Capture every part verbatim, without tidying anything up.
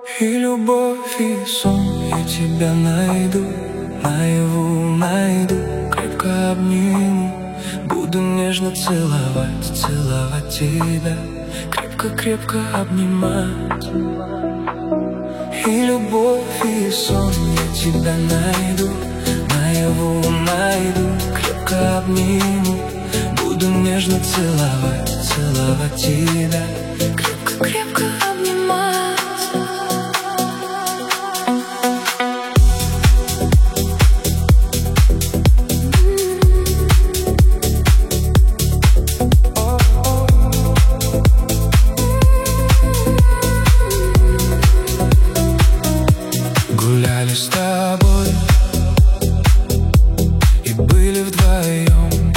И любовь, и сон, я тебя найду, наяву найду, крепко обниму, буду нежно целовать, целовать тебя, крепко-крепко обнимать. И любовь, и сон, я тебя найду, наяву найду, крепко обниму, буду нежно целовать, целовать тебя, крепко-крепко обнимать. Гуляли с тобой и были вдвоем,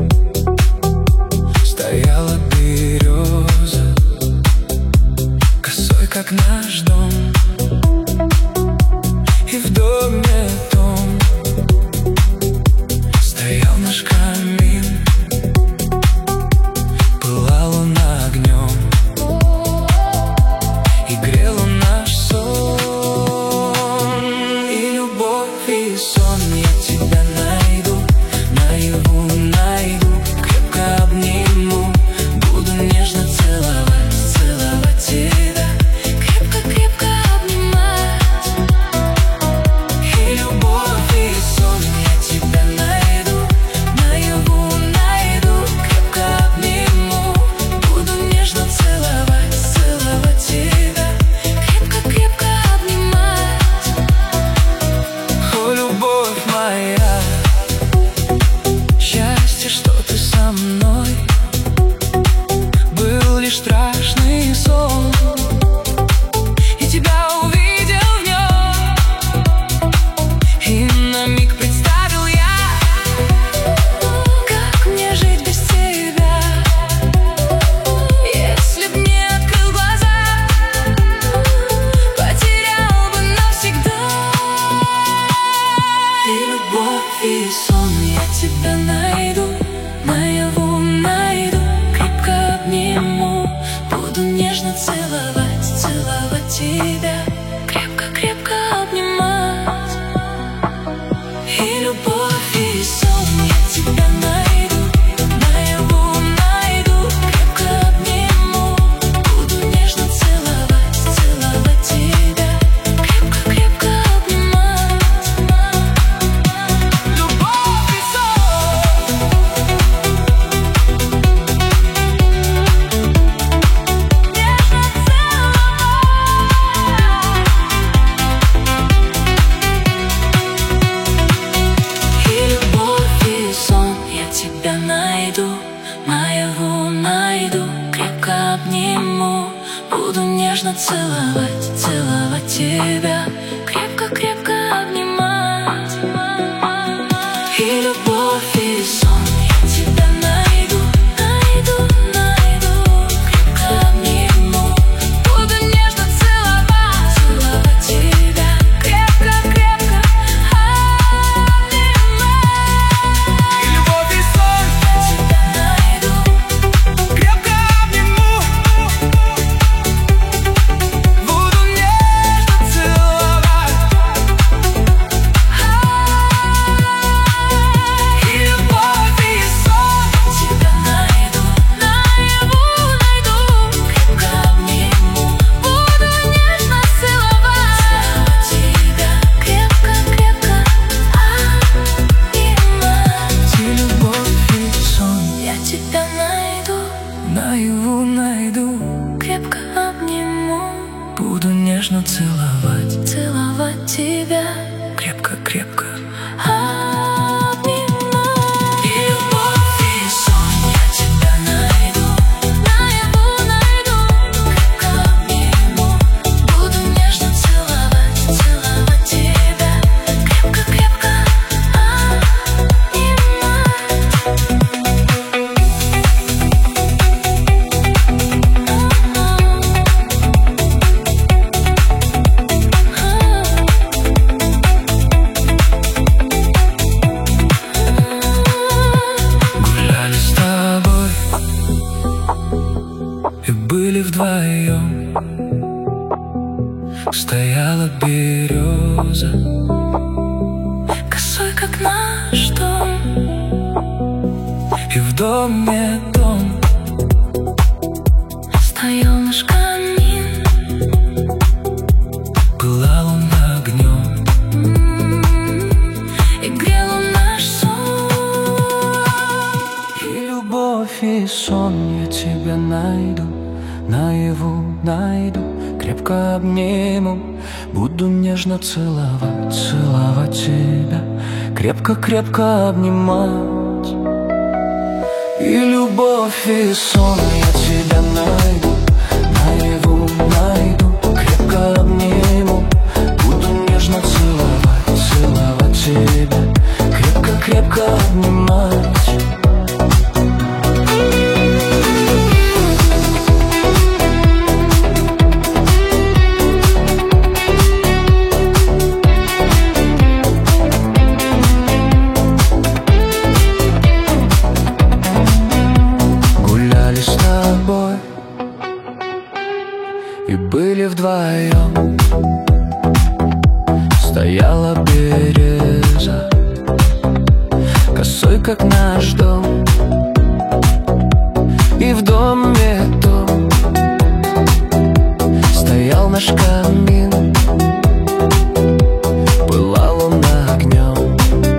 стояла береза, косой, как наш дом. И в доме том стоял наш камин, пылала луна огнем и грела наш сон. И любовь, и сон, я тебя найду, наяву найду, крепко обниму, буду нежно целовать, целовать тебя, крепко-крепко обнимать. И любовь, и сон, я тебя найду, наяву найду, крепко обниму, буду нежно целовать, целовать тебя, крепко-крепко обнимать. О, любовь моя, счастье, что ты со мной, был лишь страшный сон, и тебя увидел в нем, и на миг представил я, как мне жить без тебя, если б не открыл глаза, потерял бы навсегда. И любовь, и сон, я тебя найду, наяву найду, крепко обниму, буду нежно целовать, целовать тебя, крепко-крепко обнимать. И любовь, и сон, я тебя найду, наяву найду, крепко обниму, буду нежно целовать, целовать тебя, крепко-крепко обнимать. Любовь, и сон, нежно целовать. И любовь, и сон, я тебя найду, наяву найду, крепко обниму, буду нежно целовать, целовать тебя, крепко-крепко обнимать. И любовь, и сон, я тебя найду, найду, найду, крепко обниму, буду нежно целовать, целовать тебя, крепко-крепко обнимать. И любовь, и сон, я тебя найду, крепко обниму, буду нежно целовать. И любовь, и сон, тебя найду, наяву найду, крепко обниму, буду нежно целовать тебя, крепко-крепко обнимать. И любовь, и сон, я тебя найду, наяву найду, крепко обниму, буду нежно целовать, целовать тебя, крепко-крепко обнимать. И любовь, и сон, я тебя найду, наяву найду, крепко обниму, буду нежно целовать, целовать тебя, крепко-крепко были вдвоем, стояла береза, косой, как наш дом, и в доме дом. Стоял наш камин, пылал он огнем, и грел он наш сон. И любовь, и сон я тебя найду, наяву найду, крепко обниму, буду нежно целовать, целовать тебя, крепко-крепко обнимать. И любовь, и сон я тебя найду, наяву найду, крепко обниму, буду нежно целовать, целовать тебя, крепко-крепко обнимать. И были вдвоем, стояла береза, косой, как наш дом, и в доме дом. Стоял наш камин, пылал он огнем,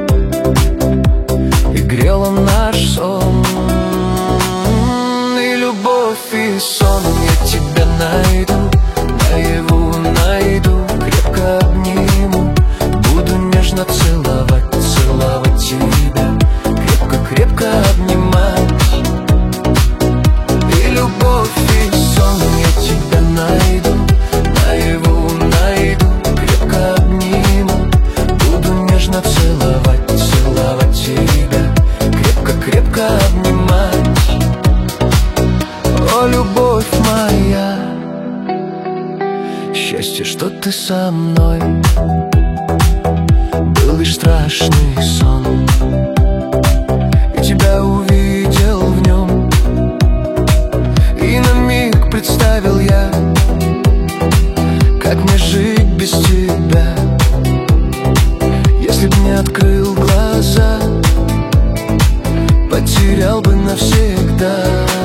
и грел он наш сон. И любовь, и сон я тебя найду, наяву найду, крепко обниму, буду нежно целовать, целовать тебя, крепко-крепко обнимать. И любовь, и сон я тебя найду, наяву найду, крепко обниму, буду нежно целовать, целовать тебя, крепко-крепко обнимать. О, любовь моя, счастье, что ты со мной, был лишь страшный сон, и тебя увидел в нем, и на миг представил я, как мне жить без тебя. Если б не открыл глаза, потерял бы навсегда.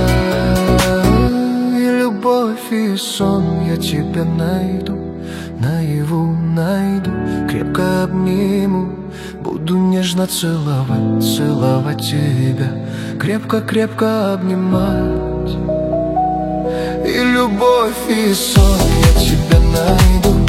Любовь, и сон я тебя найду, наяву найду, крепко обниму, буду нежно целовать, целовать тебя, крепко-крепко обнимать. И любовь, и сон я тебя найду,